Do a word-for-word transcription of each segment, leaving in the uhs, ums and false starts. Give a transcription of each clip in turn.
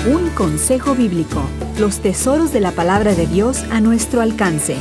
Un consejo bíblico, los tesoros de la palabra de Dios a nuestro alcance.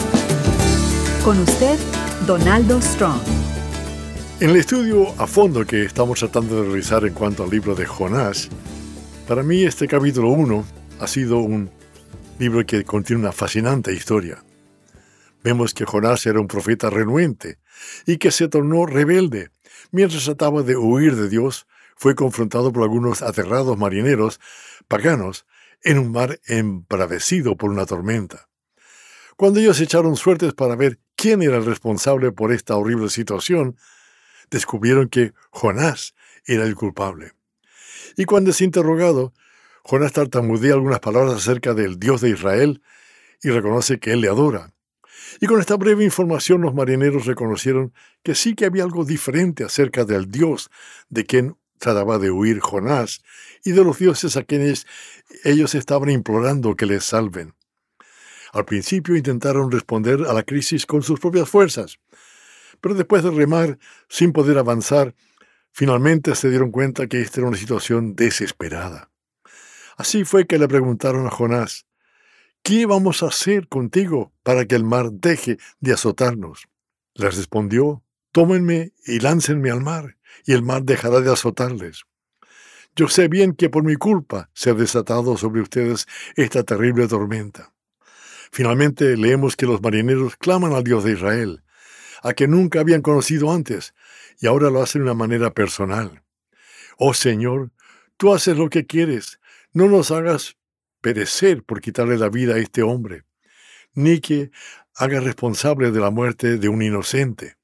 Con usted, Donaldo Strong. En el estudio a fondo que estamos tratando de realizar en cuanto al libro de Jonás, para mí este capítulo uno ha sido un libro que contiene una fascinante historia. Vemos que Jonás era un profeta renuente y que se tornó rebelde. Mientras trataba de huir de Dios, fue confrontado por algunos aterrados marineros paganos en un mar embravecido por una tormenta. Cuando ellos echaron suertes para ver quién era el responsable por esta horrible situación, descubrieron que Jonás era el culpable. Y cuando es interrogado, Jonás tartamudea algunas palabras acerca del Dios de Israel y reconoce que él le adora. Y con esta breve información los marineros reconocieron que sí que había algo diferente acerca del Dios de quien trataba de huir Jonás y de los dioses a quienes ellos estaban implorando que les salven. Al principio intentaron responder a la crisis con sus propias fuerzas, pero después de remar sin poder avanzar, finalmente se dieron cuenta que esta era una situación desesperada. Así fue que le preguntaron a Jonás: ¿qué vamos a hacer contigo para que el mar deje de azotarnos? Les respondió: tómenme y láncenme al mar, y el mar dejará de azotarles. Yo sé bien que por mi culpa se ha desatado sobre ustedes esta terrible tormenta. Finalmente leemos que los marineros claman al Dios de Israel, a quien nunca habían conocido antes, y ahora lo hacen de una manera personal. Oh Señor, tú haces lo que quieres, no nos hagas perecer por quitarle la vida a este hombre, ni que haga responsable de la muerte de un inocente.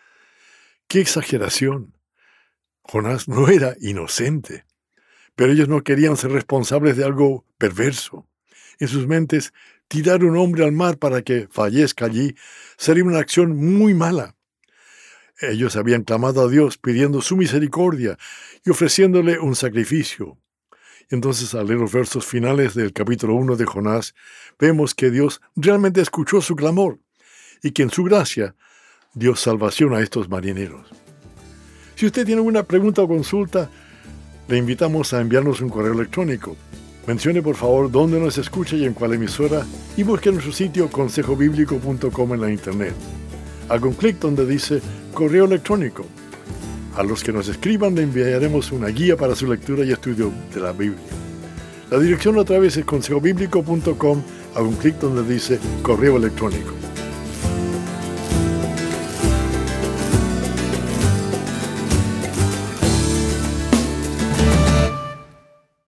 ¡Qué exageración! Jonás no era inocente, pero ellos no querían ser responsables de algo perverso. En sus mentes, tirar un hombre al mar para que fallezca allí sería una acción muy mala. Ellos habían clamado a Dios pidiendo su misericordia y ofreciéndole un sacrificio. Entonces, al leer los versos finales del capítulo uno de Jonás, vemos que Dios realmente escuchó su clamor y que en su gracia dio salvación a estos marineros. Si usted tiene alguna pregunta o consulta, le invitamos a enviarnos un correo electrónico. Mencione por favor dónde nos escucha y en cuál emisora, y busque nuestro sitio consejo bíblico punto com en la internet. Haga un clic donde dice correo electrónico. A los que nos escriban le enviaremos una guía para su lectura y estudio de la Biblia. La dirección otra vez es consejo bíblico punto com. Haga un clic donde dice correo electrónico.